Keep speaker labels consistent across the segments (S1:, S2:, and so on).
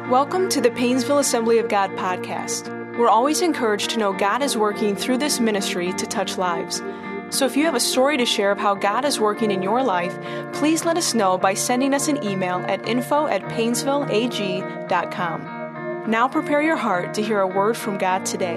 S1: Welcome to the Painesville Assembly of God podcast. We're always encouraged to know God is working through this ministry to touch lives. So if you have a story to share of how God is working in your life, please let us know by sending us an email at info@painesvilleag.com. Now prepare your heart to hear a word from God today.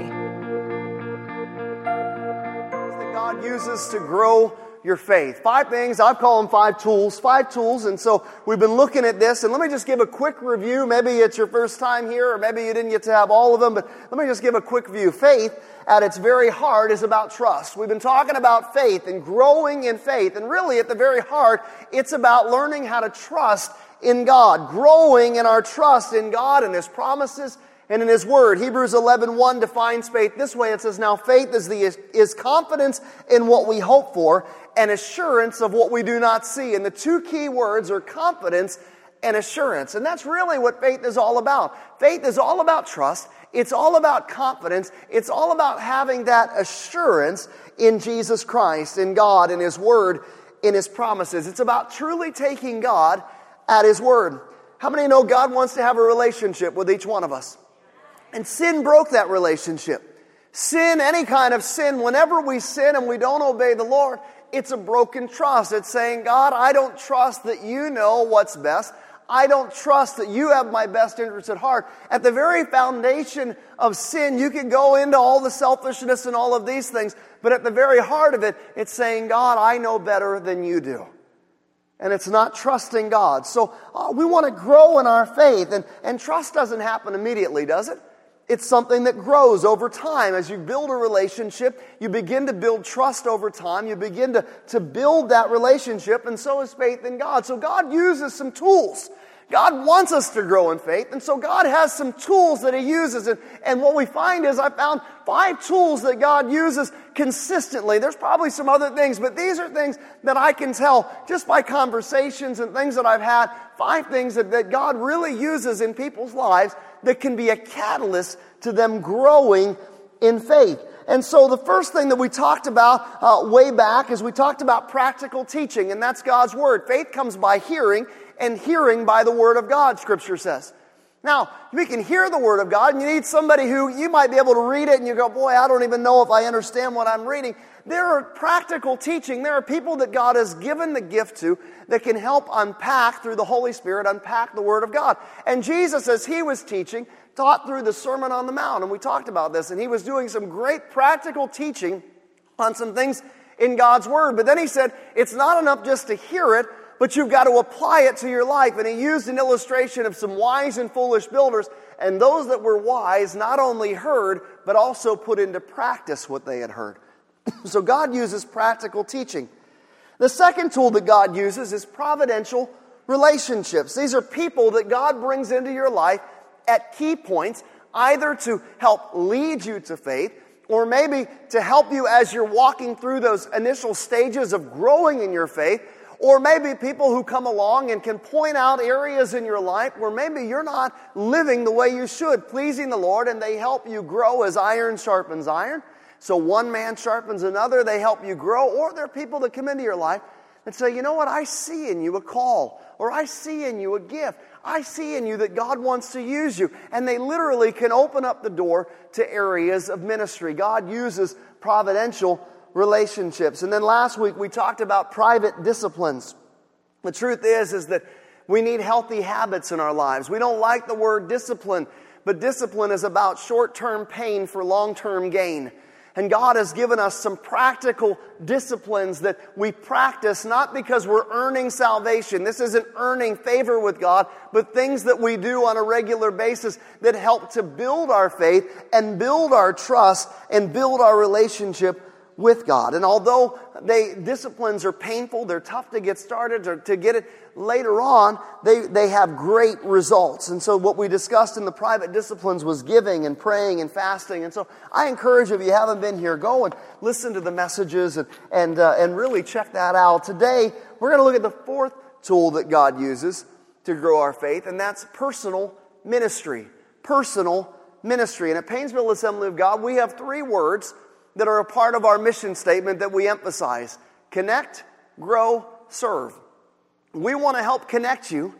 S2: That God uses to grow your faith. 5 things, I call them 5 tools, and so we've been looking at this, and let me just give a quick review. Maybe it's your first time here, or maybe you didn't get to have all of them, but let me just give a quick view. Faith, at its very heart, is about trust. We've been talking about faith and growing in faith, and really at the very heart, it's about learning how to trust in God, growing in our trust in God and His promises and in His Word. Hebrews 11:1 defines faith this way. It says, "Now faith is confidence in what we hope for and assurance of what we do not see." And the 2 key words are confidence and assurance. And that's really what faith is all about. Faith is all about trust. It's all about confidence. It's all about having that assurance in Jesus Christ, in God, in His Word, in His promises. It's about truly taking God at His Word. How many know God wants to have a relationship with each one of us? And sin broke that relationship. Sin, any kind of sin, whenever we sin and we don't obey the Lord, it's a broken trust. It's saying, God, I don't trust that you know what's best. I don't trust that you have my best interest at heart. At the very foundation of sin, you can go into all the selfishness and all of these things, but at the very heart of it, it's saying, God, I know better than you do. And it's not trusting God. So we want to grow in our faith, and trust doesn't happen immediately, does it? It's something that grows over time. As you build a relationship, you begin to build trust over time. You begin to build that relationship, and so is faith in God. So God uses some tools. God wants us to grow in faith, and so God has some tools that He uses. And what we find is I found 5 tools that God uses consistently. There's probably some other things, but these are things that I can tell just by conversations and things that I've had. 5 things that God really uses in people's lives that can be a catalyst to them growing in faith. And so the first thing that we talked about way back is we talked about practical teaching, and that's God's Word. Faith comes by hearing, and hearing by the Word of God, Scripture says. Now, we can hear the Word of God, and you need somebody who, you might be able to read it, and you go, boy, I don't even know if I understand what I'm reading. There are practical teaching. There are people that God has given the gift to that can help unpack, through the Holy Spirit, unpack the Word of God. And Jesus, as He was teaching, taught through the Sermon on the Mount, and we talked about this, and He was doing some great practical teaching on some things in God's Word. But then He said, it's not enough just to hear it, but you've got to apply it to your life. And He used an illustration of some wise and foolish builders, and those that were wise not only heard, but also put into practice what they had heard. So God uses practical teaching. The second tool that God uses is providential relationships. These are people that God brings into your life at key points, either to help lead you to faith, or maybe to help you as you're walking through those initial stages of growing in your faith, or maybe people who come along and can point out areas in your life where maybe you're not living the way you should, pleasing the Lord, and they help you grow as iron sharpens iron. So one man sharpens another, they help you grow. Or there are people that come into your life and say, you know what, I see in you a call, or I see in you a gift. I see in you that God wants to use you. And they literally can open up the door to areas of ministry. God uses providential relationships. And then last week we talked about private disciplines. The truth is that we need healthy habits in our lives. We don't like the word discipline, but discipline is about short-term pain for long-term gain. And God has given us some practical disciplines that we practice, not because we're earning salvation. This isn't earning favor with God, but things that we do on a regular basis that help to build our faith and build our trust and build our relationship with God. And although disciplines are painful, they're tough to get started or to get it later on, they have great results. And so what we discussed in the private disciplines was giving and praying and fasting. And so I encourage you, if you haven't been here, go and listen to the messages and really check that out. Today, we're going to look at the 4th tool that God uses to grow our faith, and that's personal ministry. Personal ministry. And at Painesville Assembly of God, we have 3 words that are a part of our mission statement that we emphasize. Connect, grow, serve. We want to help connect you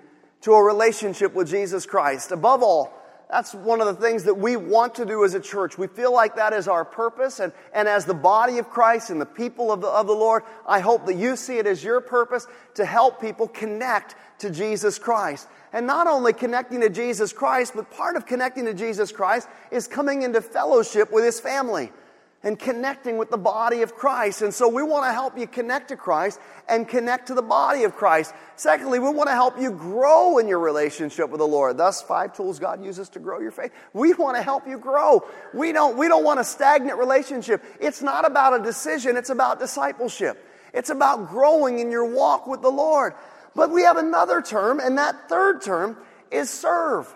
S2: to a relationship with Jesus Christ. Above all, that's one of the things that we want to do as a church. We feel like that is our purpose. And as the body of Christ and the people of the Lord, I hope that you see it as your purpose to help people connect to Jesus Christ. And not only connecting to Jesus Christ, but part of connecting to Jesus Christ is coming into fellowship with His family and connecting with the body of Christ. And so we want to help you connect to Christ and connect to the body of Christ. Secondly, we want to help you grow in your relationship with the Lord. Thus, 5 tools God uses to grow your faith. We want to help you grow. We don't want a stagnant relationship. It's not about a decision. It's about discipleship. It's about growing in your walk with the Lord. But we have another term, and that third term is serve.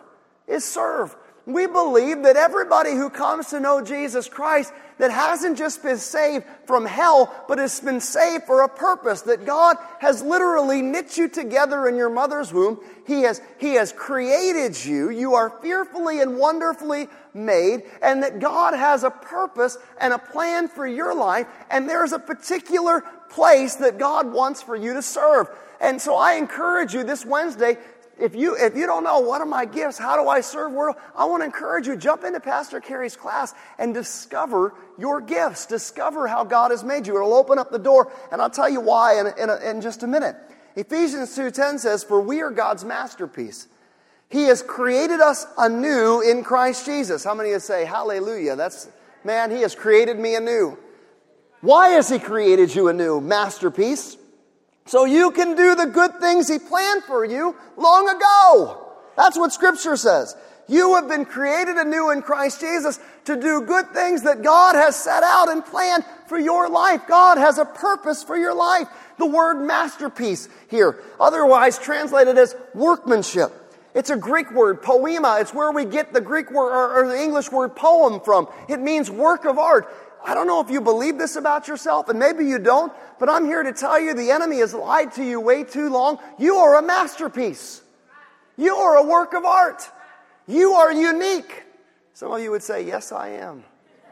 S2: We believe that everybody who comes to know Jesus Christ that hasn't just been saved from hell, but has been saved for a purpose, that God has literally knit you together in your mother's womb. He has created you. You are fearfully and wonderfully made, and that God has a purpose and a plan for your life, and there's a particular place that God wants for you to serve. And so I encourage you this Wednesday, if you don't know what are my gifts, how do I serve world, I want to encourage you, jump into Pastor Carey's class and discover your gifts. Discover how God has made you. It'll open up the door, and I'll tell you why in just a minute. Ephesians 2:10 says, "For we are God's masterpiece. He has created us anew in Christ Jesus." How many of you say, hallelujah? Man, He has created me anew. Why has He created you anew? Masterpiece. So you can do the good things He planned for you long ago. That's what Scripture says. You have been created anew in Christ Jesus to do good things that God has set out and planned for your life. God has a purpose for your life. The word masterpiece here, otherwise translated as workmanship. It's a Greek word, poema. It's where we get the Greek word or the English word poem from. It means work of art. I don't know if you believe this about yourself, and maybe you don't, but I'm here to tell you the enemy has lied to you way too long. You are a masterpiece. You are a work of art. You are unique. Some of you would say, yes, I am.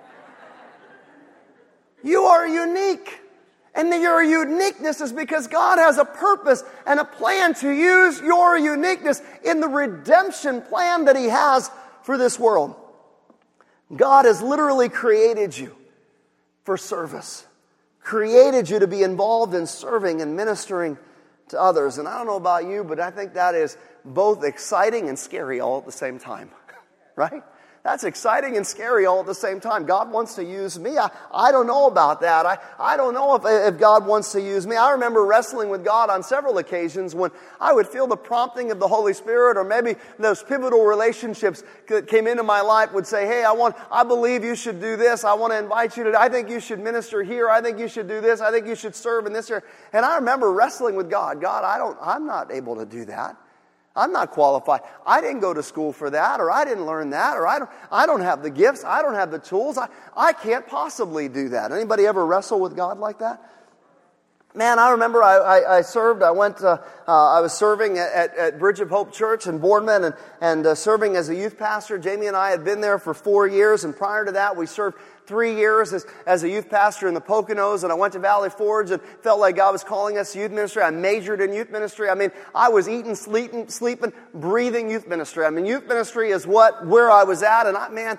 S2: You are unique. And your uniqueness is because God has a purpose and a plan to use your uniqueness in the redemption plan that He has for this world. God has literally created you for service. Created you to be involved in serving and ministering to others. And I don't know about you, but I think that is both exciting and scary all at the same time. Right? That's exciting and scary all at the same time. God wants to use me. I don't know about that. I don't know if God wants to use me. I remember wrestling with God on several occasions when I would feel the prompting of the Holy Spirit, or maybe those pivotal relationships that came into my life would say, hey, I believe you should do this. I want to invite you to, I think you should minister here. I think you should do this. I think you should serve in this area. And I remember wrestling with God. God, I'm not able to do that. I'm not qualified. I didn't go to school for that, or I didn't learn that, or I don't have the gifts. I don't have the tools. I can't possibly do that. Anybody ever wrestle with God like that? Man, I remember I served. I was serving at Bridge of Hope Church in Boardman and serving as a youth pastor. Jamie and I had been there for 4 years, and prior to that, we served 3 years as a youth pastor in the Poconos, and I went to Valley Forge and felt like God was calling us to youth ministry. I majored in youth ministry. I mean, I was eating, sleeping, breathing youth ministry. I mean, youth ministry is where I was at, and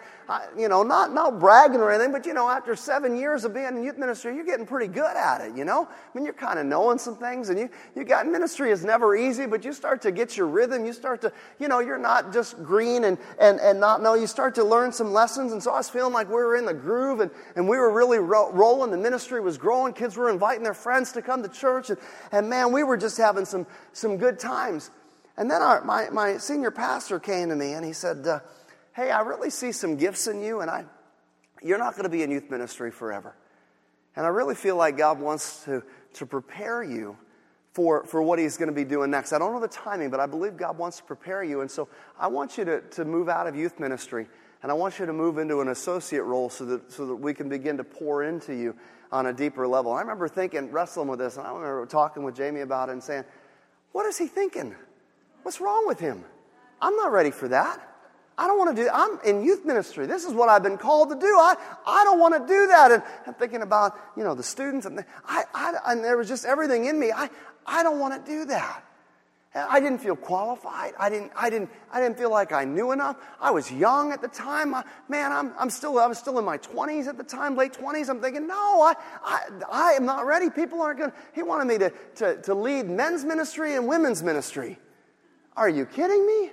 S2: not bragging or anything, but after 7 years of being in youth ministry, you're getting pretty good at it, I mean, you're kind of knowing some things, and you got ministry is never easy, but you start to get your rhythm. You start to, you're not just green and not know. You start to learn some lessons, and so I was feeling like we were in the groove, and we were really rolling. The ministry was growing. Kids were inviting their friends to come to church, and man, we were just having some good times. And then my senior pastor came to me, and he said, hey, I really see some gifts in you, and you're not going to be in youth ministry forever. And I really feel like God wants to prepare you for what He's going to be doing next. I don't know the timing, but I believe God wants to prepare you. And so I want you to move out of youth ministry, and I want you to move into an associate role so that we can begin to pour into you on a deeper level. And I remember wrestling with this, and I remember talking with Jamie about it and saying, what is he thinking? What's wrong with him? I'm not ready for that. I don't want to do that. I'm in youth ministry. This is what I've been called to do. I don't want to do that. And I'm thinking about, the students. And there was just everything in me. I don't want to do that. I didn't feel qualified. I didn't feel like I knew enough. I was young at the time. I was still in my 20s at the time, late 20s. I'm thinking, no, I am not ready. People aren't going to. He wanted me to lead men's ministry and women's ministry. Are you kidding me?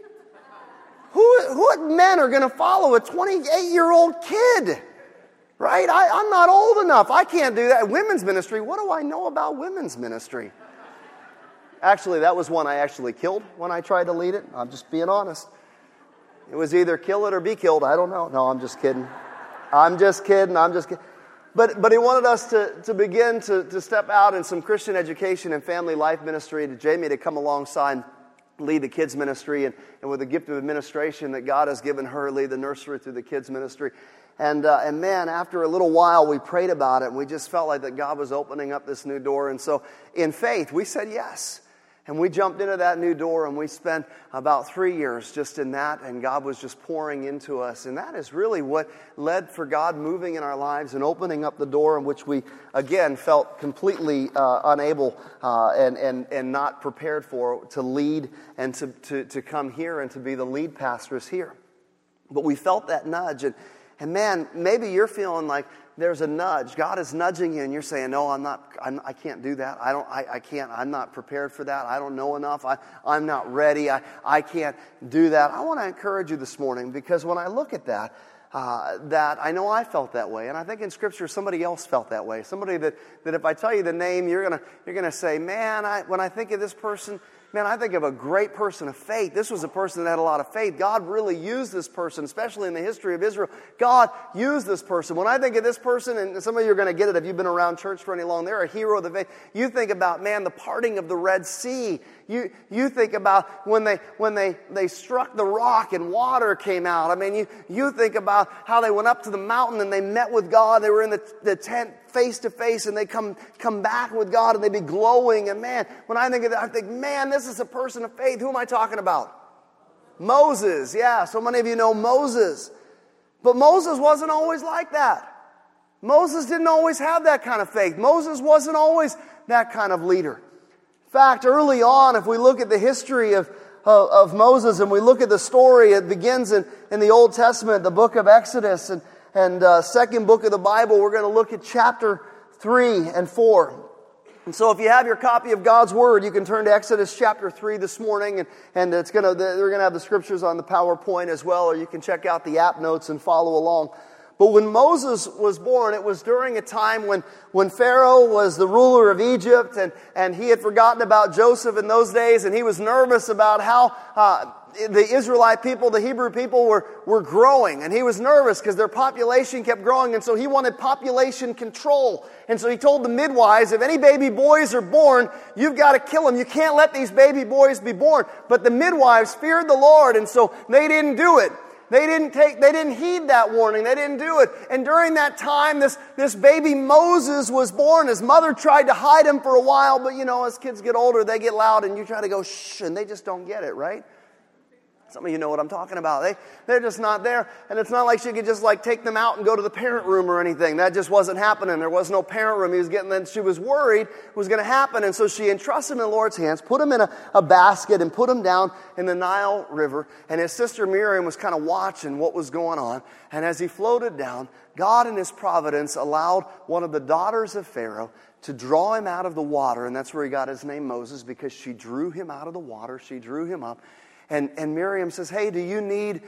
S2: What men are going to follow a 28-year-old kid? Right? I'm not old enough. I can't do that. Women's ministry, what do I know about women's ministry? Actually, that was one I actually killed when I tried to lead it. I'm just being honest. It was either kill it or be killed. I don't know. No, I'm just kidding. I'm just kidding. But he wanted us to begin to step out in some Christian education and family life ministry, to Jamie to come alongside, lead the kids ministry, and with the gift of administration that God has given her, lead the nursery through the kids ministry. And man, after a little while, we prayed about it, and we just felt like that God was opening up this new door. And so in faith, we said yes. And we jumped into that new door, and we spent about 3 years just in that, and God was just pouring into us. And that is really what led for God moving in our lives and opening up the door in which we, again, felt completely unable and not prepared for, to lead and to come here and to be the lead pastors here. But we felt that nudge, and man, maybe you're feeling like there's a nudge. God is nudging you, and you're saying, "No, I can't do that. I can't. I'm not prepared for that. I don't know enough. I'm not ready. I can't do that." I want to encourage you this morning, because when I look at that I know I felt that way, and I think in Scripture somebody else felt that way. Somebody that if I tell you the name, you're gonna say, "Man, when I think of this person, man, I think of a great person of faith. This was a person that had a lot of faith. God really used this person, especially in the history of Israel. God used this person." When I think of this person, and some of you are going to get it if you've been around church for any long, they're a hero of the faith. You think about, man, the parting of the Red Sea. You think about when they struck the rock and water came out. I mean, you think about how they went up to the mountain and they met with God. They were in the tent face to face, and they come back with God, and they be glowing. And man, when I think of that, I think, man, this is a person of faith. Who am I talking about? Moses. Yeah, so many of you know Moses. But Moses wasn't always like that. Moses didn't always have that kind of faith. Moses wasn't always that kind of leader. In fact, early on, if we look at the history of Moses and we look at the story, it begins in the Old Testament, the book of Exodus, and second book of the Bible. We're going to look at chapter 3 and 4. And so if you have your copy of God's Word, you can turn to Exodus chapter 3 this morning, and they're going to have the scriptures on the PowerPoint as well, or you can check out the app notes and follow along. But when Moses was born, it was during a time when Pharaoh was the ruler of Egypt, and he had forgotten about Joseph in those days, and he was nervous about how the Israelite people, the Hebrew people, were growing. And he was nervous because their population kept growing, and so he wanted population control. And so he told the midwives, if any baby boys are born, you've got to kill them. You can't let these baby boys be born. But the midwives feared the Lord, and so they didn't do it. They didn't heed that warning. They didn't do it. And during that time, this baby Moses was born. His mother tried to hide him for a while, but as kids get older, they get loud, and you try to go shh, and they just don't get it, right? Some of you know what I'm talking about. They're just not there. And it's not like she could just take them out and go to the parent room or anything. That just wasn't happening. There was no parent room. She was worried it was going to happen. And so she entrusted him in the Lord's hands, put him in a basket, and put him down in the Nile River. And his sister Miriam was kind of watching what was going on. And as he floated down, God in His providence allowed one of the daughters of Pharaoh to draw him out of the water. And that's where he got his name Moses, because she drew him out of the water. She drew him up. And Miriam says, "Hey, do you need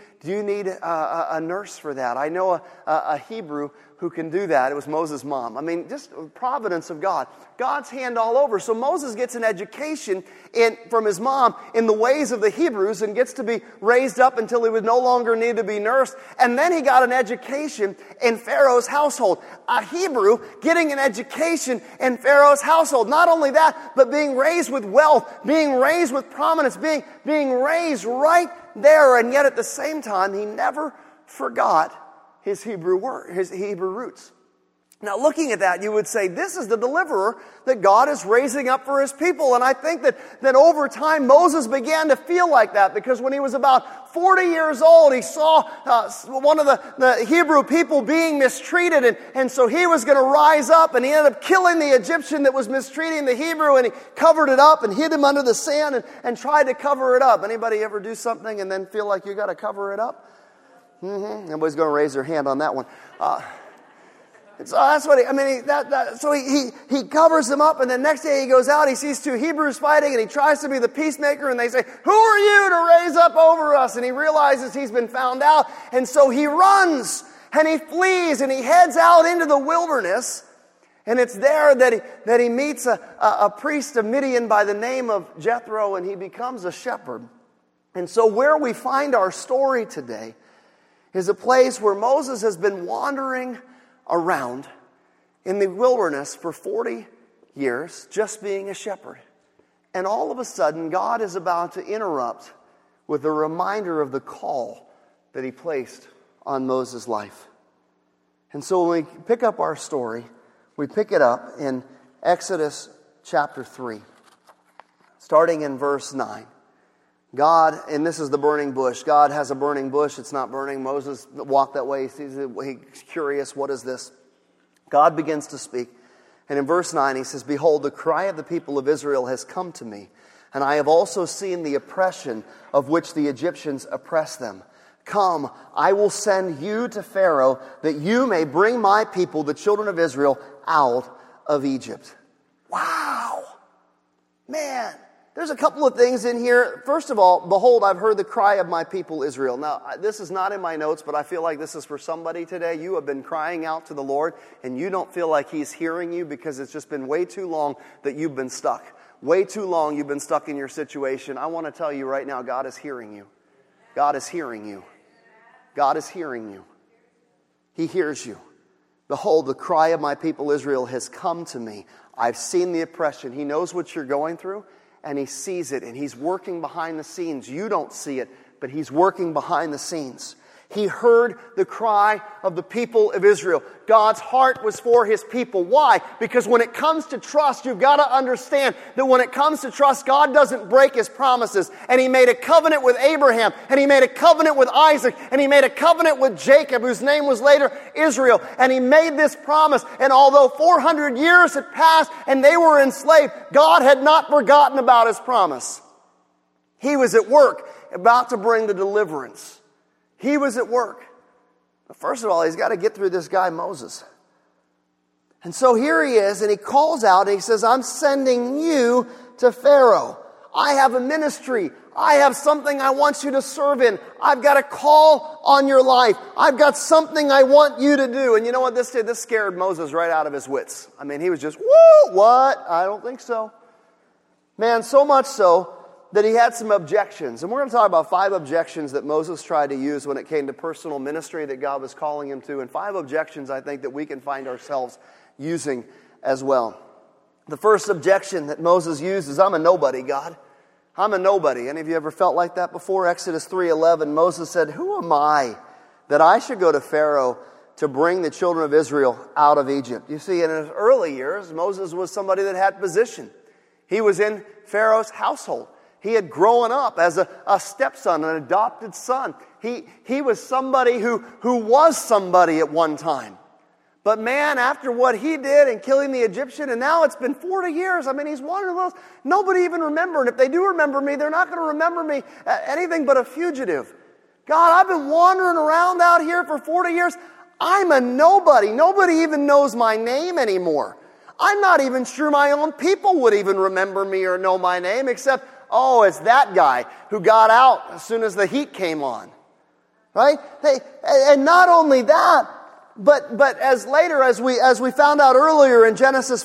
S2: a nurse for that? I know a Hebrew who can do that." It was Moses' mom. I mean, just providence of God. God's hand all over. So Moses gets an education from his mom in the ways of the Hebrews and gets to be raised up until he would no longer need to be nursed. And then he got an education in Pharaoh's household. A Hebrew getting an education in Pharaoh's household. Not only that, but being raised with wealth, being raised with prominence, being raised right there. And yet at the same time, he never forgot his Hebrew roots. Now, looking at that, you would say, this is the deliverer that God is raising up for His people. And I think that over time, Moses began to feel like that, because when he was about 40 years old, he saw one of the Hebrew people being mistreated. And so he was going to rise up, and he ended up killing the Egyptian that was mistreating the Hebrew, and he covered it up and hid him under the sand and tried to cover it up. Anybody ever do something and then feel like you got to cover it up? Nobody's going to raise their hand on that one. So that's what so he covers them up, and then next day he goes out, he sees two Hebrews fighting, and he tries to be the peacemaker, and they say, "Who are you to raise up over us?" And he realizes he's been found out, and so he runs, and he flees, and he heads out into the wilderness, and it's there that he meets a priest of Midian by the name of Jethro, and he becomes a shepherd. And so where we find our story today is a place where Moses has been wandering around in the wilderness for 40 years, just being a shepherd. And all of a sudden, God is about to interrupt with a reminder of the call that He placed on Moses' life. And so when we pick up our story, we pick it up in Exodus chapter 3, starting in verse 9. God, and this is the burning bush. God has a burning bush. It's not burning. Moses walked that way. He sees it. He's curious. What is this? God begins to speak. And in verse 9, He says, "Behold, the cry of the people of Israel has come to me, and I have also seen the oppression of which the Egyptians oppress them. Come, I will send you to Pharaoh, that you may bring my people, the children of Israel, out of Egypt." Wow! Man! There's a couple of things in here. First of all, "Behold, I've heard the cry of my people Israel." Now, this is not in my notes, but I feel like this is for somebody today. You have been crying out to the Lord, and you don't feel like He's hearing you because it's just been way too long that you've been stuck. Way too long you've been stuck in your situation. I want to tell you right now, God is hearing you. God is hearing you. God is hearing you. He hears you. "Behold, the cry of my people Israel has come to me. I've seen the oppression." He knows what you're going through. And He sees it, and He's working behind the scenes. You don't see it, but He's working behind the scenes. He heard the cry of the people of Israel. God's heart was for His people. Why? Because when it comes to trust, you've got to understand that when it comes to trust, God doesn't break His promises. And He made a covenant with Abraham, and He made a covenant with Isaac, and He made a covenant with Jacob, whose name was later Israel. And He made this promise, and although 400 years had passed and they were enslaved, God had not forgotten about His promise. He was at work, about to bring the deliverance. He was at work. But first of all, He's got to get through this guy, Moses. And so here he is, and he calls out, and he says, "I'm sending you to Pharaoh. I have a ministry. I have something I want you to serve in. I've got a call on your life. I've got something I want you to do." And you know what this did? This scared Moses right out of his wits. I mean, he was just, "Whoa, what? I don't think so." Man, so much so that he had some objections. And we're going to talk about 5 objections that Moses tried to use when it came to personal ministry that God was calling him to. And 5 objections I think that we can find ourselves using as well. The first objection that Moses used is, "I'm a nobody, God. I'm a nobody." Any of you ever felt like that before? Exodus 3:11, Moses said, "Who am I that I should go to Pharaoh to bring the children of Israel out of Egypt?" You see, in his early years, Moses was somebody that had position. He was in Pharaoh's household. He had grown up as a stepson, an adopted son. He was somebody who was somebody at one time. But man, after what he did in killing the Egyptian, and now it's been 40 years, I mean, he's wandering those. Nobody even remembered. And if they do remember me, they're not going to remember me anything but a fugitive. God, I've been wandering around out here for 40 years. I'm a nobody. Nobody even knows my name anymore. I'm not even sure my own people would even remember me or know my name, except, oh, it's that guy who got out as soon as the heat came on. Right? And not only that, but as we found out earlier in Genesis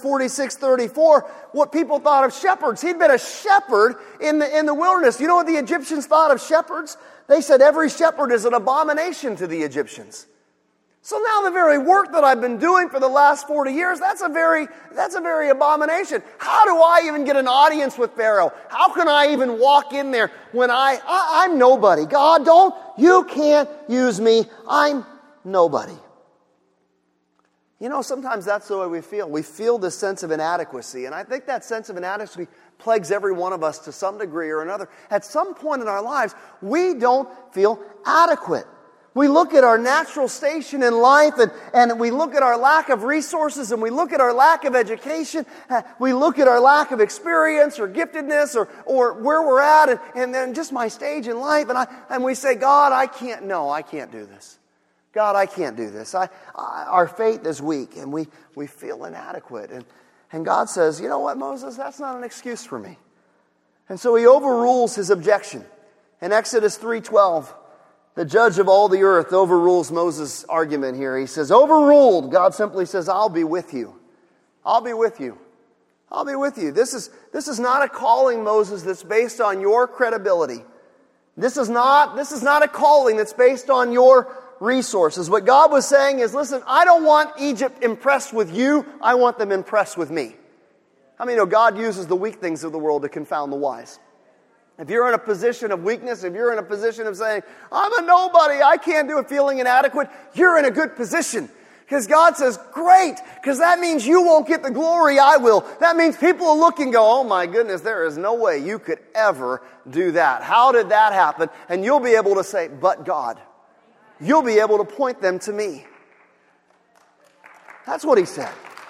S2: 46:34, what people thought of shepherds. He'd been a shepherd in the wilderness. You know what the Egyptians thought of shepherds? They said every shepherd is an abomination to the Egyptians. So now the very work that I've been doing for the last 40 years, that's a very abomination. How do I even get an audience with Pharaoh? How can I even walk in there when I'm nobody? God, you can't use me. I'm nobody. You know, sometimes that's the way we feel. We feel this sense of inadequacy. And I think that sense of inadequacy plagues every one of us to some degree or another. At some point in our lives, we don't feel adequate. We look at our natural station in life and we look at our lack of resources and we look at our lack of education. We look at our lack of experience or giftedness or where we're at and then just my stage in life. And we say, God, I can't do this. God, I can't do this. Our faith is weak and we feel inadequate. And God says, you know what, Moses, that's not an excuse for me. And so he overrules his objection. In Exodus 3:12, the judge of all the earth overrules Moses' argument here. He says, overruled. God simply says, I'll be with you. I'll be with you. I'll be with you. This is not a calling, Moses, that's based on your credibility. This is not a calling that's based on your resources. What God was saying is, listen, I don't want Egypt impressed with you. I want them impressed with me. How many know God uses the weak things of the world to confound the wise? If you're in a position of weakness, if you're in a position of saying, I'm a nobody, I can't do it, feeling inadequate, you're in a good position. Because God says, great, because that means you won't get the glory, I will. That means people will look and go, oh my goodness, there is no way you could ever do that. How did that happen? And you'll be able to say, but God. You'll be able to point them to me. That's what he said.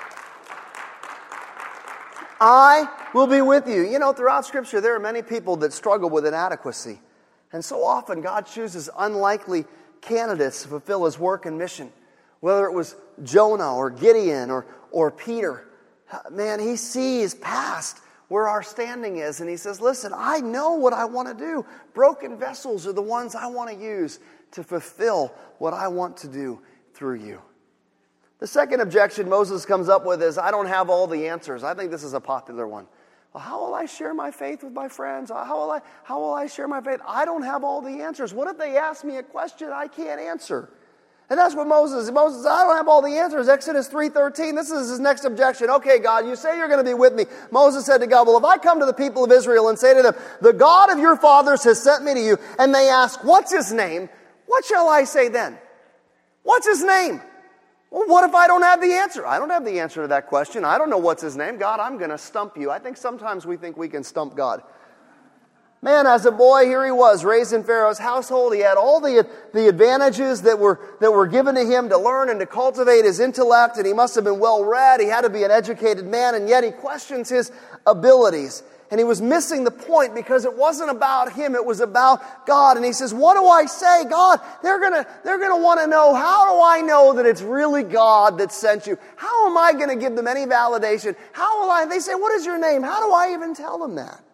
S2: I will be with you. You know, throughout Scripture, there are many people that struggle with inadequacy. And so often, God chooses unlikely candidates to fulfill his work and mission. Whether it was Jonah or Gideon or Peter. Man, he sees past where our standing is. And he says, listen, I know what I want to do. Broken vessels are the ones I want to use to fulfill what I want to do through you. The second objection Moses comes up with is, I don't have all the answers. I think this is a popular one. Well, how will I share my faith with my friends? How will I share my faith? I don't have all the answers. What if they ask me a question I can't answer? And that's what Moses, I don't have all the answers. Exodus 3:13, this is his next objection. Okay, God, you say you're going to be with me. Moses said to God, well, if I come to the people of Israel and say to them, the God of your fathers has sent me to you, and they ask, what's his name? What shall I say then? What's his name? Well, what if I don't have the answer? I don't have the answer to that question. I don't know what's his name. God, I'm going to stump you. I think sometimes we think we can stump God. Man, as a boy, here he was, raised in Pharaoh's household. He had all the advantages that were given to him to learn and to cultivate his intellect, and he must have been well-read. He had to be an educated man, and yet he questions his abilities. And he was missing the point because it wasn't about him, it was about God. And he says, what do I say? God, they're gonna want to know, how do I know that it's really God that sent you? How am I going to give them any validation? They say, what is your name? How do I even tell them that?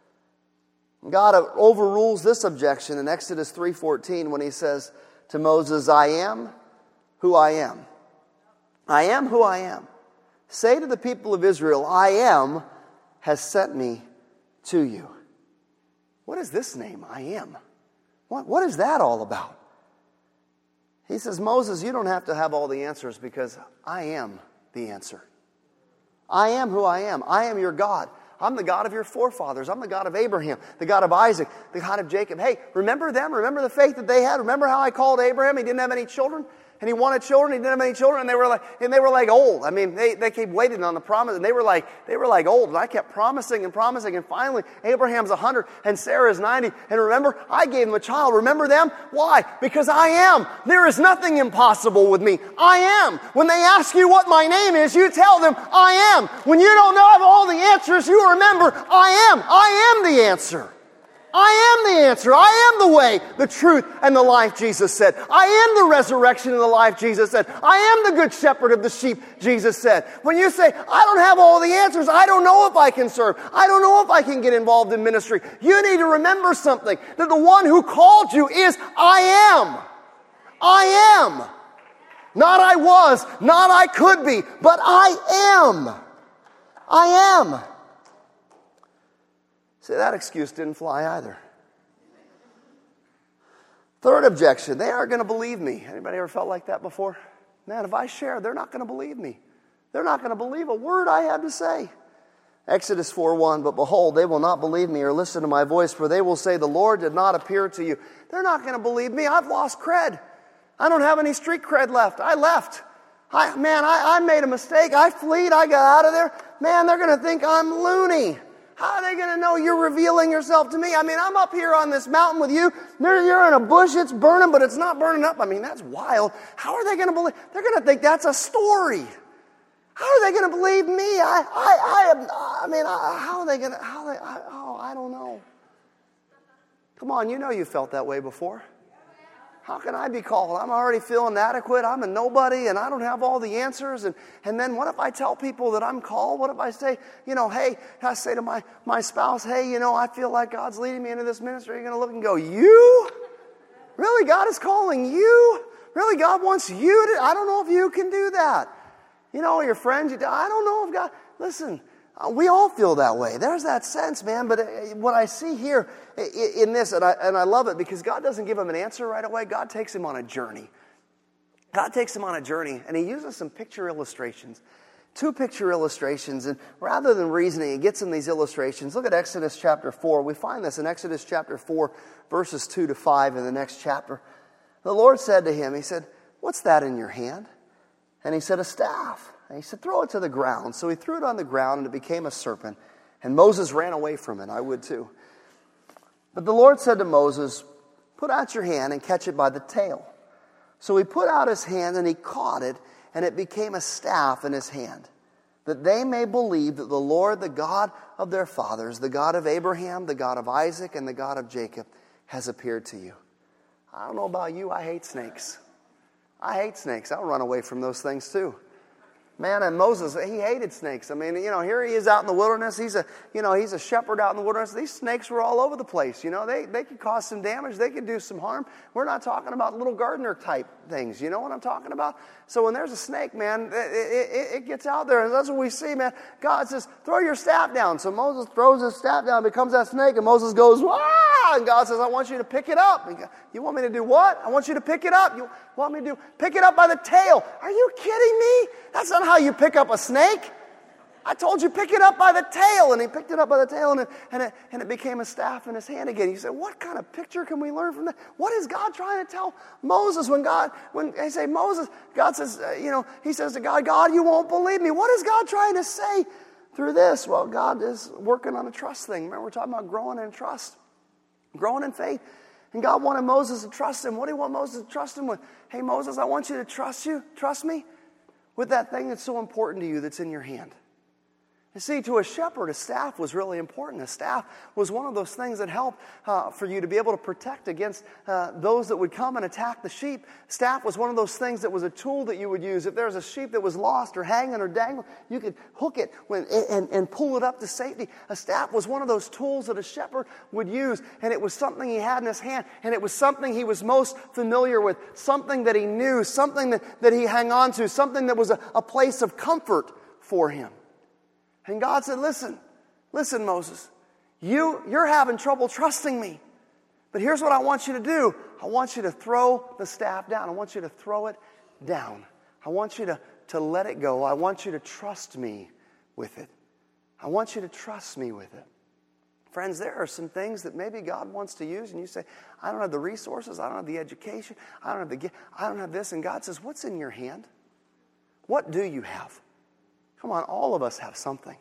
S2: God overrules this objection in Exodus 3:14 when he says to Moses, I am who I am. I am who I am. Say to the people of Israel, I am has sent me to you. What is this name, I am? What is that all about? He says, Moses, you don't have to have all the answers because I am the answer. I am who I am. I am your God. I'm the God of your forefathers. I'm the God of Abraham, the God of Isaac, the God of Jacob. Hey, remember them? Remember the faith that they had? Remember how I called Abraham? He didn't have any children. And he wanted children. He didn't have any children. And they were like old. I mean, they kept waiting on the promise. And they were like old. And I kept promising and promising. And finally, Abraham's 100 and Sarah's 90. And remember, I gave him a child. Remember them? Why? Because I am. There is nothing impossible with me. I am. When they ask you what my name is, you tell them, I am. When you don't have all the answers, you remember, I am. I am the answer. I am the answer. I am the way, the truth, and the life, Jesus said. I am the resurrection and the life, Jesus said. I am the good shepherd of the sheep, Jesus said. When you say, I don't have all the answers, I don't know if I can serve, I don't know if I can get involved in ministry, you need to remember something, that the one who called you is I am. I am. Not I was, not I could be, but I am. I am. See, that excuse didn't fly either. Third objection, they aren't going to believe me. Anybody ever felt like that before? Man, if I share, they're not going to believe me. They're not going to believe a word I have to say. Exodus 4:1, but behold, they will not believe me or listen to my voice, for they will say, the Lord did not appear to you. They're not going to believe me. I've lost cred. I don't have any street cred left. I left. I made a mistake. I fled. I got out of there. Man, they're going to think I'm loony. How are they going to know you're revealing yourself to me? I mean, I'm up here on this mountain with you. You're in a bush. It's burning, but it's not burning up. I mean, that's wild. How are they going to believe? They're going to think that's a story. How are they going to believe me? How are they going to? I don't know. Come on, you know you felt that way before. How can I be called? I'm already feeling inadequate. I'm a nobody, and I don't have all the answers. And then what if I tell people that I'm called? What if I say, hey, I say to my spouse, hey, I feel like God's leading me into this ministry. You're going to look and go, you? Really? God is calling you? Really? God wants you to? I don't know if you can do that. Your friends, I don't know if God... Listen, we all feel that way. There's that sense, man. But what I see here in this, and I love it, because God doesn't give him an answer right away. God takes him on a journey. God takes him on a journey, and he uses some picture illustrations. 2 picture illustrations, and rather than reasoning, he gets him these illustrations. Look at Exodus chapter 4. We find this in Exodus chapter 4, verses 2 to 5 in the next chapter. The Lord said to him, he said, what's that in your hand? And he said, a staff. And he said, throw it to the ground. So he threw it on the ground, and it became a serpent. And Moses ran away from it. I would too. But the Lord said to Moses, put out your hand and catch it by the tail. So he put out his hand, and he caught it, and it became a staff in his hand, that they may believe that the Lord, the God of their fathers, the God of Abraham, the God of Isaac, and the God of Jacob, has appeared to you. I don't know about you, I hate snakes. I hate snakes. I'll run away from those things too. Man, and Moses, he hated snakes. I mean, here he is out in the wilderness. He's a shepherd out in the wilderness. These snakes were all over the place. They could cause some damage. They could do some harm. We're not talking about little gardener type things. You know what I'm talking about? So when there's a snake, man, it gets out there. And that's what we see, man. God says, throw your staff down. So Moses throws his staff down, becomes that snake, and Moses goes, wah! And God says, I want you to pick it up. You want me to do what? I want you to pick it up. You want me to pick it up by the tail. Are you kidding me? That's not how you pick up a snake. I told you pick it up by the tail. And he picked it up by the tail, and it became a staff in his hand again. You say, what kind of picture can we learn from that? What is God trying to tell Moses when they say, Moses, God says, he says to God, you won't believe me. What is God trying to say through this? Well, God is working on a trust thing. Remember, we're talking about growing in trust, growing in faith. And God wanted Moses to trust him. What do you want Moses to trust him with? Hey, Moses, I want you to trust me with that thing that's so important to you that's in your hand. You see, to a shepherd, a staff was really important. A staff was one of those things that helped for you to be able to protect against those that would come and attack the sheep. Staff was one of those things that was a tool that you would use. If there was a sheep that was lost or hanging or dangling, you could hook it and pull it up to safety. A staff was one of those tools that a shepherd would use, and it was something he had in his hand, and it was something he was most familiar with, something that he knew, something that he hung on to, something that was a place of comfort for him. And God said, listen, Moses, you're having trouble trusting me. But here's what I want you to do. I want you to throw the staff down. I want you to throw it down. I want you to let it go. I want you to trust me with it. I want you to trust me with it. Friends, there are some things that maybe God wants to use, and you say, I don't have the resources, I don't have the education, I don't have the gift, I don't have this. And God says, what's in your hand? What do you have? Come on, all of us have something.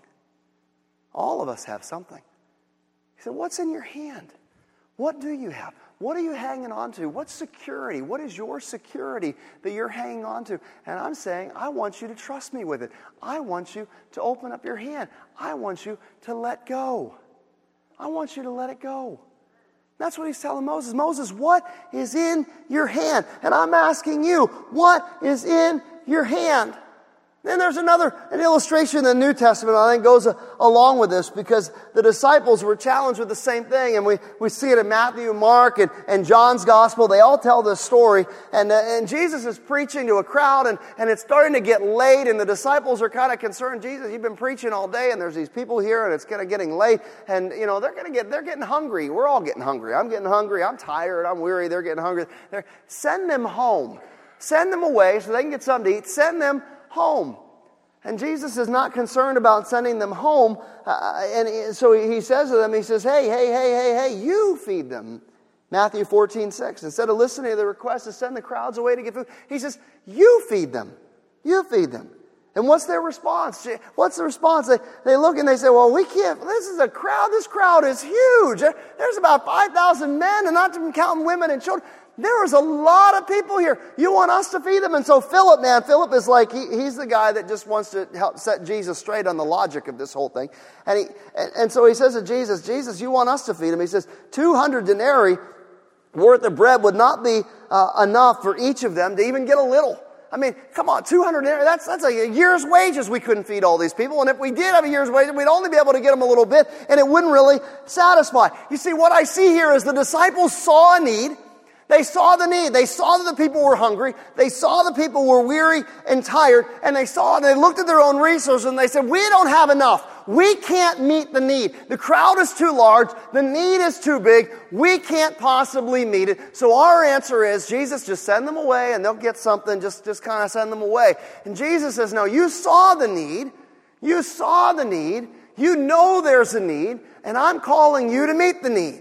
S2: All of us have something. He said, what's in your hand? What do you have? What are you hanging on to? What's security? What is your security that you're hanging on to? And I'm saying, I want you to trust me with it. I want you to open up your hand. I want you to let go. I want you to let it go. That's what he's telling Moses. Moses, what is in your hand? And I'm asking you, what is in your hand? Then there's an illustration in the New Testament I think goes along with this, because the disciples were challenged with the same thing. And we see it in Matthew, Mark, and John's Gospel. They all tell this story. And Jesus is preaching to a crowd, and it's starting to get late, and the disciples are kind of concerned. Jesus, you've been preaching all day, and there's these people here, and it's kind of getting late. And, they're getting hungry. We're all getting hungry. I'm getting hungry. I'm tired. I'm weary. They're getting hungry. Send them home. Send them away so they can get something to eat. Send them home. And Jesus is not concerned about sending them home. And so he says to them, he says, hey, you feed them. Matthew 14:6. Instead of listening to the request to send the crowds away to get food, he says, you feed them. You feed them. And what's their response? What's the response? They look and they say, well, we can't. This is a crowd. This crowd is huge. There's about 5,000 men, and not even counting women and children. There is a lot of people here. You want us to feed them? And so Philip is like, he's the guy that just wants to help set Jesus straight on the logic of this whole thing. And so he says to Jesus, you want us to feed them? He says, 200 denarii worth of bread would not be enough for each of them to even get a little. I mean, come on, 200 denarii, that's like a year's wages. We couldn't feed all these people. And if we did have a year's wages, we'd only be able to get them a little bit, and it wouldn't really satisfy. You see, what I see here is the disciples saw a need. They saw the need. They saw that the people were hungry. They saw the people were weary and tired. And they looked at their own resources and they said, we don't have enough. We can't meet the need. The crowd is too large. The need is too big. We can't possibly meet it. So our answer is, Jesus, just send them away and they'll get something. Just kind of send them away. And Jesus says, no, you saw the need. You saw the need. You know there's a need. And I'm calling you to meet the need.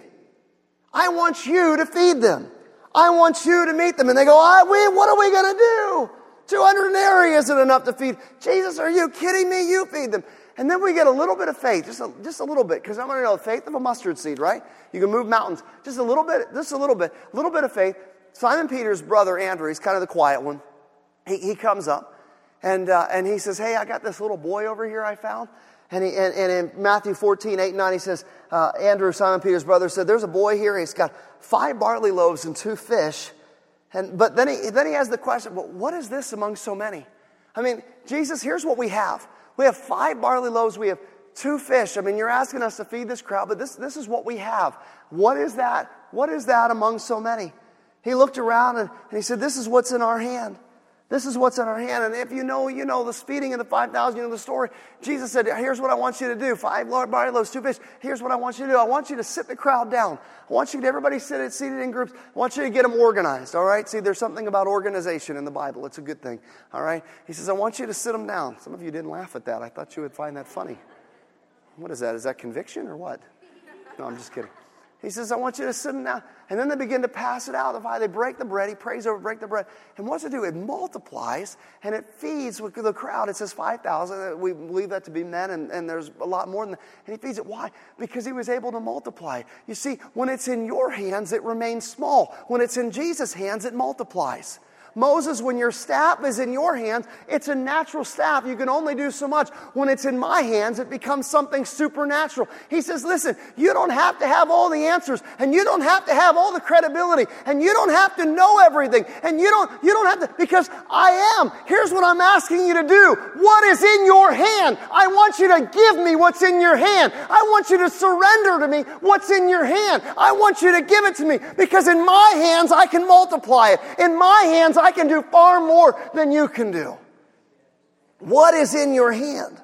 S2: I want you to feed them. I want you to meet them. And they go, what are we going to do? 200 denarii isn't enough to feed. Jesus, are you kidding me? You feed them. And then we get a little bit of faith, just a little bit, because I'm going to know the faith of a mustard seed, right? You can move mountains. Just a little bit of faith. Simon Peter's brother, Andrew, he's kind of the quiet one. He comes up and he says, hey, I got this little boy over here I found. And in Matthew 14, 8 and 9, he says, Andrew, Simon Peter's brother, said, there's a boy here. He's got 5 barley loaves and 2 fish. But then he has the question, well, what is this among so many? I mean, Jesus, here's what we have. We have 5 barley loaves. We have 2 fish. I mean, you're asking us to feed this crowd, but this is what we have. What is that? What is that among so many? He looked around and he said, this is what's in our hand. This is what's in our hand. And if you know the feeding of the 5,000, you know the story. Jesus said, here's what I want you to do. 5 barley loaves, 2 fish. Here's what I want you to do. I want you to sit the crowd down. I want you to everybody seated in groups. I want you to get them organized, all right? See, there's something about organization in the Bible. It's a good thing, all right? He says, I want you to sit them down. Some of you didn't laugh at that. I thought you would find that funny. What is that? Is that conviction or what? No, I'm just kidding. He says, I want you to sit them down. And then they begin to pass it out. They break the bread. He prays over, break the bread. And what's it do? It multiplies and it feeds with the crowd. It says 5,000. We believe that to be men, and there's a lot more than that. And he feeds it. Why? Because he was able to multiply. You see, when it's in your hands, it remains small. When it's in Jesus' hands, it multiplies. Moses, when your staff is in your hands, it's a natural staff. You can only do so much. When it's in my hands, it becomes something supernatural. He says, listen, you don't have to have all the answers, and you don't have to have all the credibility, and you don't have to know everything, and you don't have to, because I am. Here's what I'm asking you to do. What is in your hand? I want you to give me what's in your hand. I want you to surrender to me what's in your hand. I want you to give it to me, because in my hands, I can multiply it. In my hands, I can do far more than you can do. What is in your hand?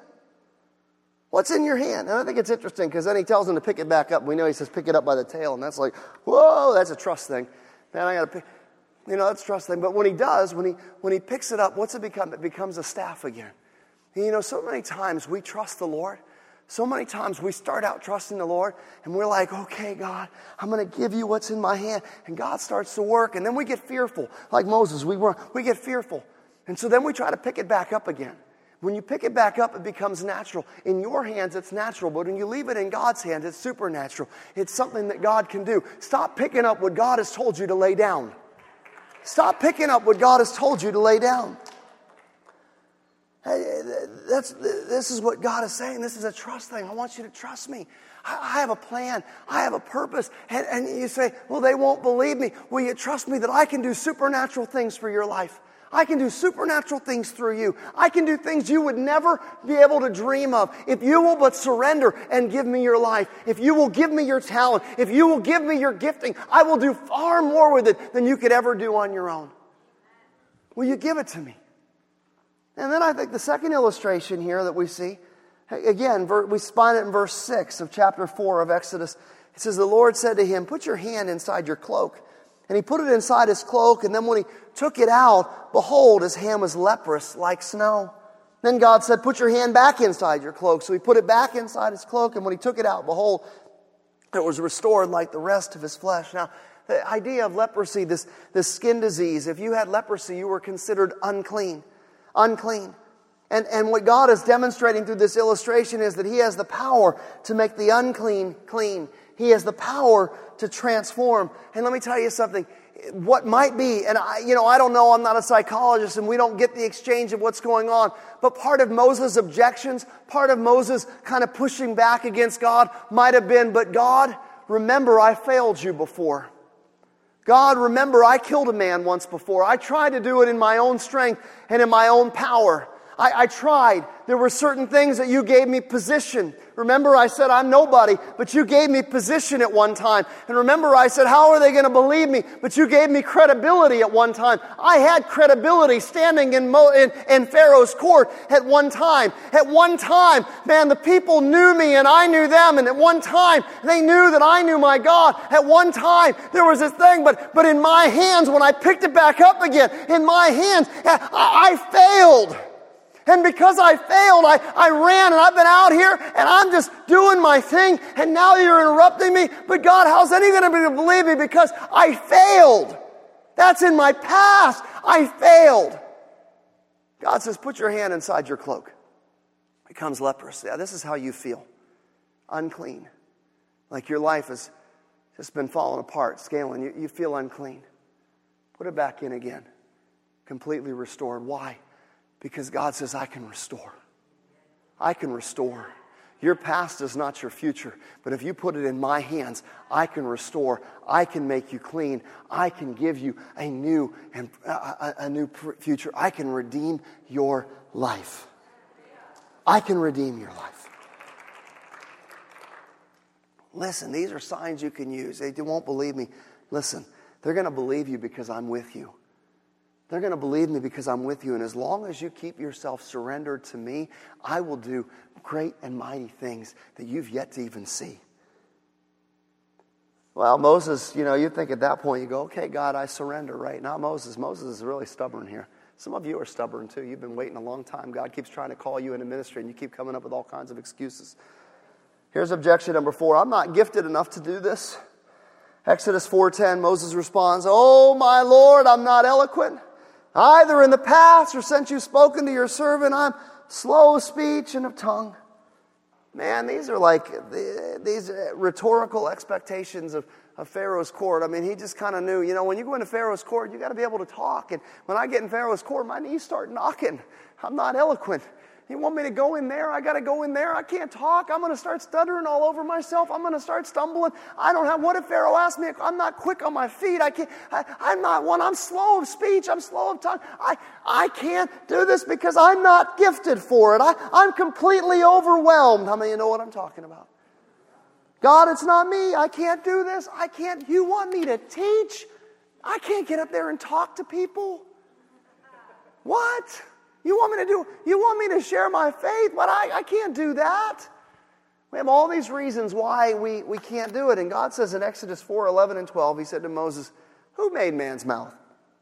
S2: What's in your hand? And I think it's interesting because then he tells them to pick it back up. We know he says pick it up by the tail, and that's like, whoa, that's a trust thing. Man, I got to pick. That's a trust thing. But when he does, when he picks it up, what's it become? It becomes a staff again. And so many times we trust the Lord. So many times we start out trusting the Lord and we're like, okay, God, I'm going to give you what's in my hand. And God starts to work, and then we get fearful. Like Moses, we get fearful. And so then we try to pick it back up again. When you pick it back up, it becomes natural. In your hands, it's natural. But when you leave it in God's hands, it's supernatural. It's something that God can do. Stop picking up what God has told you to lay down. Stop picking up what God has told you to lay down. Hey, this is what God is saying. This is a trust thing. I want you to trust me. I have a plan. I have a purpose. And you say, well, they won't believe me. Will you trust me that I can do supernatural things for your life? I can do supernatural things through you. I can do things you would never be able to dream of. If you will but surrender and give me your life, if you will give me your talent, if you will give me your gifting, I will do far more with it than you could ever do on your own. Will you give it to me? And then I think the second illustration here that we see, again, we find it in verse 6 of chapter 4 of Exodus. It says, the Lord said to him, put your hand inside your cloak. And he put it inside his cloak, and then when he took it out, behold, his hand was leprous like snow. Then God said, put your hand back inside your cloak. So he put it back inside his cloak, and when he took it out, behold, it was restored like the rest of his flesh. Now, the idea of leprosy, this skin disease, if you had leprosy, you were considered unclean. Unclean. And what God is demonstrating through this illustration is that He has the power to make the unclean clean. He has the power to transform. And let me tell you something. What might be, and I don't know, I'm not a psychologist, and we don't get the exchange of what's going on, but part of Moses' objections, part of Moses kind of pushing back against God might have been, but God, remember I failed you before. God, remember I killed a man once before. I tried to do it in my own strength and in my own power. I tried. There were certain things that you gave me position. Remember I said I'm nobody, but you gave me position at one time. And remember I said, how are they going to believe me? But you gave me credibility at one time. I had credibility standing in Pharaoh's court at one time. At one time, man, the people knew me and I knew them. And at one time, they knew that I knew my God. At one time, there was this thing, but in my hands, when I picked it back up again, in my hands, I failed. And because I failed, I ran and I've been out here and I'm just doing my thing and now you're interrupting me. But God, how's anyone going to believe me because I failed? That's in my past. I failed. God says, put your hand inside your cloak. It becomes leprous. Yeah, this is how you feel. Unclean. Like your life has just been falling apart, scaling. You feel unclean. Put it back in again. Completely restored. Why? Because God says, I can restore. I can restore. Your past is not your future, but if you put it in my hands, I can restore. I can make you clean. I can give you a new future. I can redeem your life. I can redeem your life. Listen, these are signs you can use. They won't believe me. Listen, they're going to believe you because I'm with you. They're going to believe me because I'm with you. And as long as you keep yourself surrendered to me, I will do great and mighty things that you've yet to even see. Well, Moses, you think at that point, you go, okay, God, I surrender, right? Not Moses. Moses is really stubborn here. Some of you are stubborn too. You've been waiting a long time. God keeps trying to call you into ministry and you keep coming up with all kinds of excuses. Here's objection number 4. I'm not gifted enough to do this. Exodus 4:10, Moses responds, oh, my Lord, I'm not eloquent. Either in the past or since you've spoken to your servant, I'm slow of speech and of tongue. Man, these are like these rhetorical expectations of Pharaoh's court. I mean, he just kind of knew, when you go into Pharaoh's court, you got to be able to talk. And when I get in Pharaoh's court, my knees start knocking. I'm not eloquent. You want me to go in there? I got to go in there. I can't talk. I'm going to start stuttering all over myself. I'm going to start stumbling. What if Pharaoh asks me? I'm not quick on my feet. I'm not one. I'm slow of speech. I'm slow of tongue. I can't do this because I'm not gifted for it. I'm completely overwhelmed. How many of you know what I'm talking about? God, it's not me. I can't do this. I can't. You want me to teach? I can't get up there and talk to people. What? You want me to share my faith? But I can't do that. We have all these reasons why we can't do it. And God says in Exodus 4:11 and 12, He said to Moses, who made man's mouth?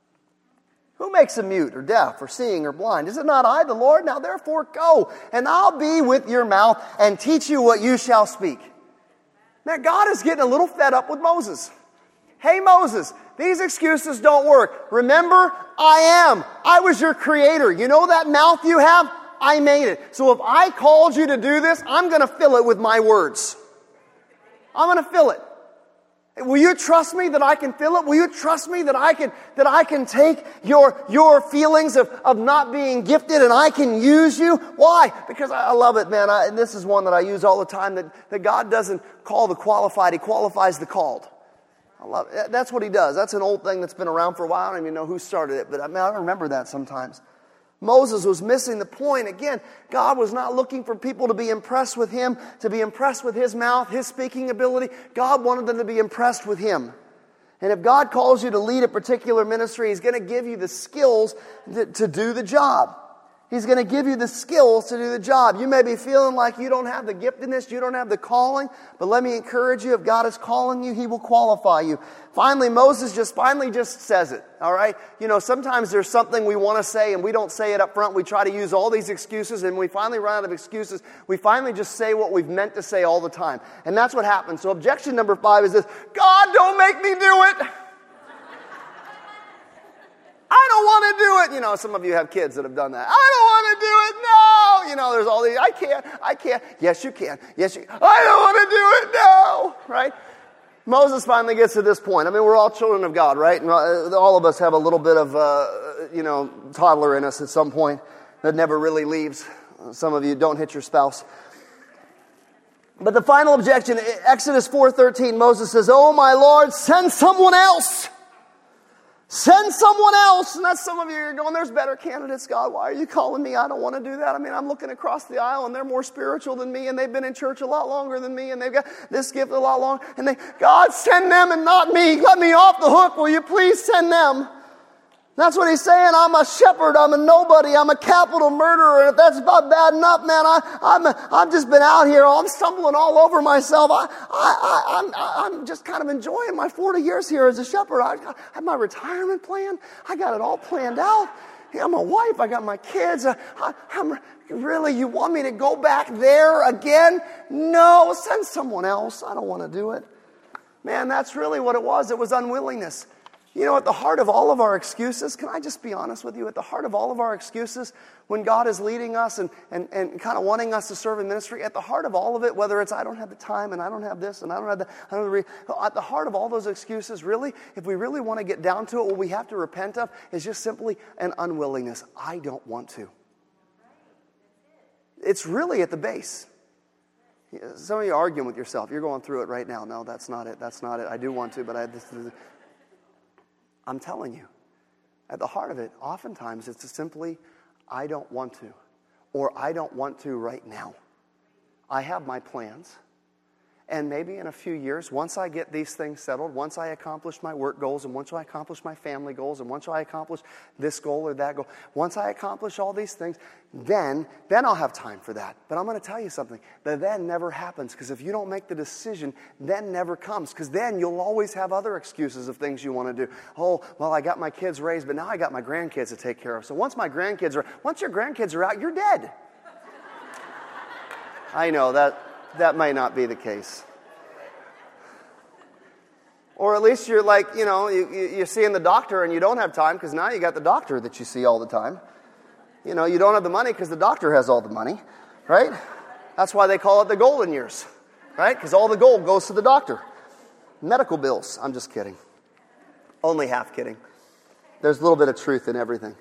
S2: Who makes him mute or deaf or seeing or blind? Is it not I, the Lord? Now therefore go, and I'll be with your mouth and teach you what you shall speak. Now God is getting a little fed up with Moses. Hey Moses, these excuses don't work. Remember, I was your creator. You know that mouth you have? I made it. So if I called you to do this, I'm going to fill it with my words. I'm going to fill it. Will you trust me that I can fill it? Will you trust me that I can take your feelings of not being gifted and I can use you? Why? Because I love it, man. And this is one that I use all the time, that God doesn't call the qualified, He qualifies the called. I love it. That's what He does. That's an old thing that's been around for a while. I don't even know who started it, but I remember that sometimes. Moses was missing the point. Again, God was not looking for people to be impressed with him, to be impressed with his mouth, his speaking ability. God wanted them to be impressed with him. And if God calls you to lead a particular ministry, He's going to give you the skills to do the job. He's going to give you the skills to do the job. You may be feeling like you don't have the giftedness, you don't have the calling, but let me encourage you, if God is calling you, He will qualify you. Finally, Moses just says it, all right? Sometimes there's something we want to say and we don't say it up front. We try to use all these excuses and we finally run out of excuses. We finally just say what we've meant to say all the time. And that's what happens. So objection number 5 is this: God, don't make me do it. I don't want to do some of you have kids that have done that. I don't want to do it, no. There's all these, I can't. Yes, you can. I don't want to do it, no. Right? Moses finally gets to this point. We're all children of God, right? And all of us have a little bit of, toddler in us at some point that never really leaves. Some of you don't hit your spouse. But the final objection, Exodus 4:13, Moses says, "Oh, my Lord, send someone else. Send someone else." And that's some of you, you're going, there's better candidates, God. Why are you calling me? I don't want to do that. I'm looking across the aisle and they're more spiritual than me and they've been in church a lot longer than me and they've got this gift a lot longer. And God, send them and not me. Let me off the hook. Will you please send them? That's what he's saying. I'm a shepherd. I'm a nobody. I'm a capital murderer. And if that's about bad enough, man, I've just been out here. I'm stumbling all over myself. I'm just kind of enjoying my 40 years here as a shepherd. I have my retirement plan. I got it all planned out. I'm a wife. I got my kids. Really, you want me to go back there again? No, send someone else. I don't want to do it. Man, that's really what it was. It was unwillingness. At the heart of all of our excuses, can I just be honest with you? At the heart of all of our excuses, when God is leading us and kind of wanting us to serve in ministry, at the heart of all of it, whether it's I don't have the time and I don't have this and I don't have that, at the heart of all those excuses, really, if we really want to get down to it, what we have to repent of is just simply an unwillingness. I don't want to. It's really at the base. Some of you are arguing with yourself. You're going through it right now. No, that's not it. That's not it. I do want to, but I'm telling you, at the heart of it, oftentimes it's simply, I don't want to, or I don't want to right now. I have my plans, and maybe in a few years, once I get these things settled, once I accomplish my work goals, and once I accomplish my family goals, and once I accomplish this goal or that goal, once I accomplish all these things, then I'll have time for that. But I'm going to tell you something, the then never happens, because if you don't make the decision, then never comes, because then you'll always have other excuses of things you want to do. Oh, well, I got my kids raised, but now I got my grandkids to take care of. So once your grandkids are out, you're dead. I know that might not be the case. Or at least you're like, you're seeing the doctor and you don't have time because now you got the doctor that you see all the time. You don't have the money because the doctor has all the money, right? That's why they call it the golden years, right? Because all the gold goes to the doctor. Medical bills. I'm just kidding. Only half kidding. There's a little bit of truth in everything.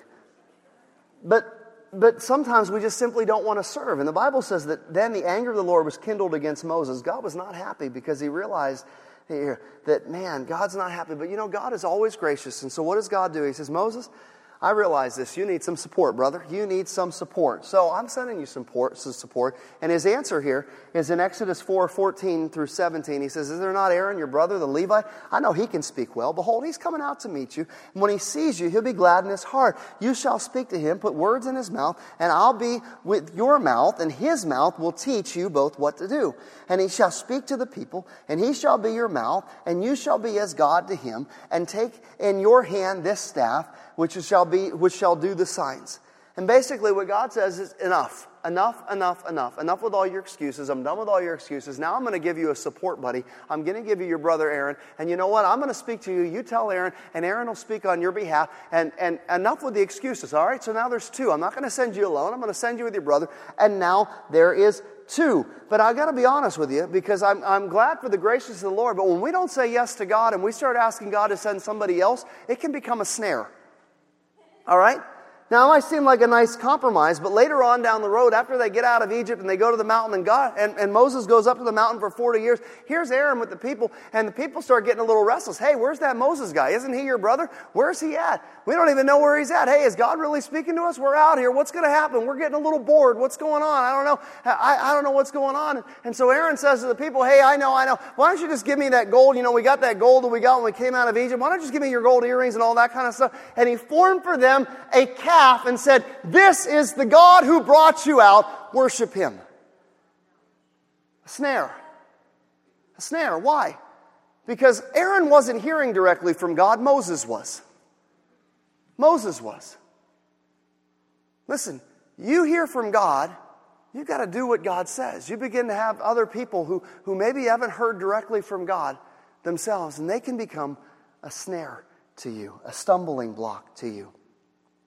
S2: But sometimes we just simply don't want to serve. And the Bible says that then the anger of the Lord was kindled against Moses. God was not happy because he realized that, man, God's not happy. But God is always gracious. And so what does God do? He says, Moses, I realize this. You need some support, brother. You need some support. So I'm sending you some support. And his answer here is in Exodus 4:14 through 17. He says, is there not Aaron, your brother, the Levite? I know he can speak well. Behold, he's coming out to meet you. And when he sees you, he'll be glad in his heart. You shall speak to him, put words in his mouth, and I'll be with your mouth, and his mouth will teach you both what to do. And he shall speak to the people, and he shall be your mouth, and you shall be as God to him, and take in your hand this staff, which shall do the signs. And basically what God says is enough. Enough with all your excuses. I'm done with all your excuses. Now I'm going to give you a support buddy. I'm going to give you your brother Aaron. And you know what? I'm going to speak to you. You tell Aaron, and Aaron will speak on your behalf. And enough with the excuses, all right? So now there's two. I'm not going to send you alone. I'm going to send you with your brother. And now there is two. But I got to be honest with you, because I'm glad for the gracious of the Lord. But when we don't say yes to God and we start asking God to send somebody else, it can become a snare. All right? Now, it might seem like a nice compromise, but later on down the road, after they get out of Egypt and they go to the mountain, and Moses goes up to the mountain for 40 years, here's Aaron with the people, and the people start getting a little restless. Hey, where's that Moses guy? Isn't he your brother? Where's he at? We don't even know where he's at. Hey, is God really speaking to us? We're out here. What's going to happen? We're getting a little bored. What's going on? I don't know. I don't know what's going on. And so Aaron says to the people, hey, I know. Why don't you just give me that gold? We got that gold that we got when we came out of Egypt. Why don't you just give me your gold earrings and all that kind of stuff? And he formed for them a calf and said, this is the God who brought you out. Worship him. A snare. A snare. Why? Because Aaron wasn't hearing directly from God. Moses was. Moses was. Listen, you hear from God, you've got to do what God says. You begin to have other people who maybe haven't heard directly from God themselves, and they can become a snare to you, a stumbling block to you.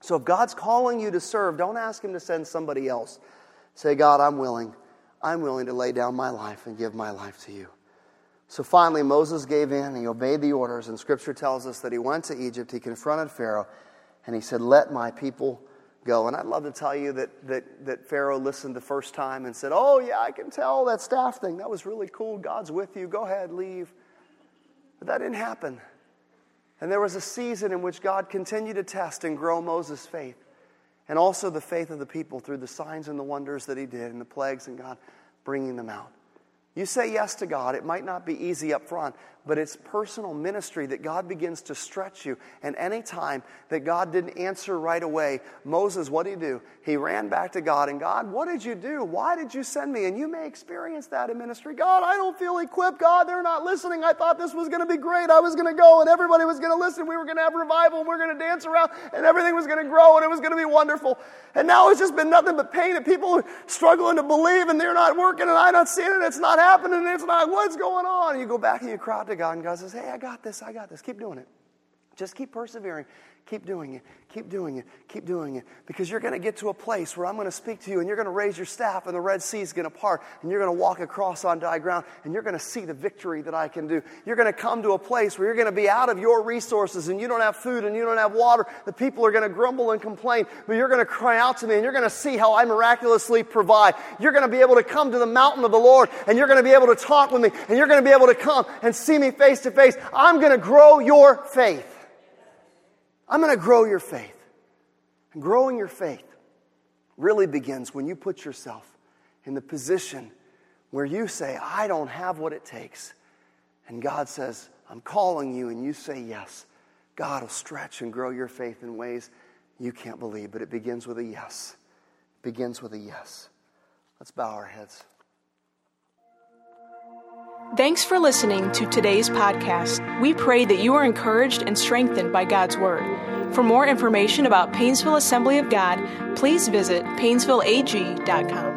S2: So if God's calling you to serve, don't ask Him to send somebody else. Say, God, I'm willing. I'm willing to lay down my life and give my life to you. So finally, Moses gave in and he obeyed the orders. And Scripture tells us that he went to Egypt, he confronted Pharaoh, and he said, let my people go. And I'd love to tell you that Pharaoh listened the first time and said, oh yeah, I can tell that staff thing. That was really cool. God's with you. Go ahead, leave. But that didn't happen. And there was a season in which God continued to test and grow Moses' faith. And also the faith of the people through the signs and the wonders that he did and the plagues and God bringing them out. You say yes to God. It might not be easy up front, but it's personal ministry that God begins to stretch you. And any time that God didn't answer right away, Moses, what did he do? He ran back to God, and God, what did you do? Why did you send me? And you may experience that in ministry. God, I don't feel equipped. God, they're not listening. I thought this was going to be great. I was going to go, and everybody was going to listen. We were going to have revival, and we were going to dance around, and everything was going to grow, and it was going to be wonderful. And now it's just been nothing but pain, and people are struggling to believe, and they're not working, and I'm not seeing it. It's not happening. It's not. What's going on? And you go back and you cry out to God, and God says, hey, I got this. Keep doing it. Just keep persevering. Keep doing it. Keep doing it. Keep doing it. Because you're going to get to a place where I'm going to speak to you, and you're going to raise your staff, and the Red Sea is going to part, and you're going to walk across on dry ground, and you're going to see the victory that I can do. You're going to come to a place where you're going to be out of your resources, and you don't have food, and you don't have water. The people are going to grumble and complain, but you're going to cry out to me, and you're going to see how I miraculously provide. You're going to be able to come to the mountain of the Lord, and you're going to be able to talk with me, and you're going to be able to come and see me face to face. I'm going to grow your faith. I'm going to grow your faith. And growing your faith really begins when you put yourself in the position where you say, I don't have what it takes. And God says, I'm calling you, and you say yes. God will stretch and grow your faith in ways you can't believe. But it begins with a yes. It begins with a yes. Let's bow our heads.
S1: Thanks for listening to today's podcast. We pray that you are encouraged and strengthened by God's Word. For more information about Painesville Assembly of God, please visit painesvilleag.com.